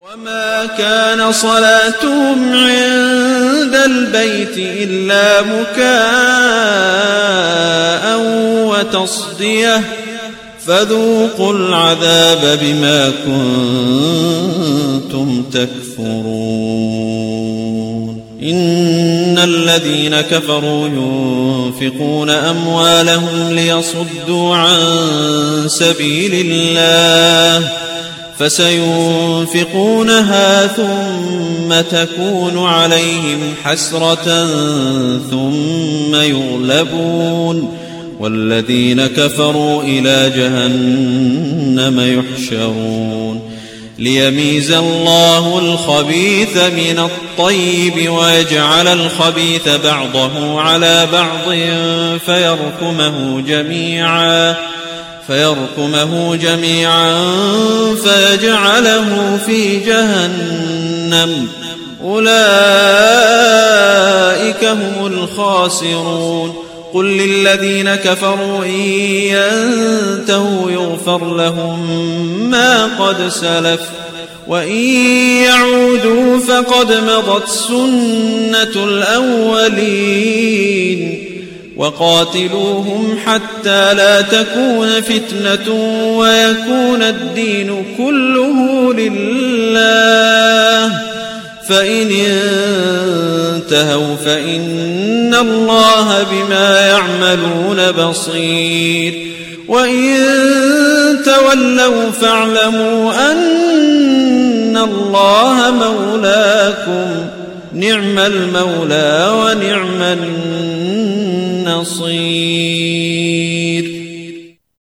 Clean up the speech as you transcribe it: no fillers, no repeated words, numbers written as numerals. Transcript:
وما كان صلاتهم عند البيت إلا مكاء وتصدية فذوقوا العذاب بما كنتم تكفرون. إن الذين كفروا ينفقون أموالهم ليصدوا عن سبيل الله فسينفقونها ثم تكون عليهم حسرة ثم يغلبون والذين كفروا إلى جهنم يحشرون ليميز الله الخبيث من الطيب ويجعل الخبيث بعضه على بعض فيركمه جميعا فيجعله في جهنم أولئك هم الخاسرون. قل للذين كفروا إن ينتهوا يغفر لهم ما قد سلف وإن يعودوا فقد مضت سنة الأولين وقاتلوهم حتى لا تكون فتنة ويكون الدين كله لله فإن انتهوا فإن الله بما يعملون بصير وإن تولوا فاعلموا أن الله مولاكم نعم المولى ونعم النصير.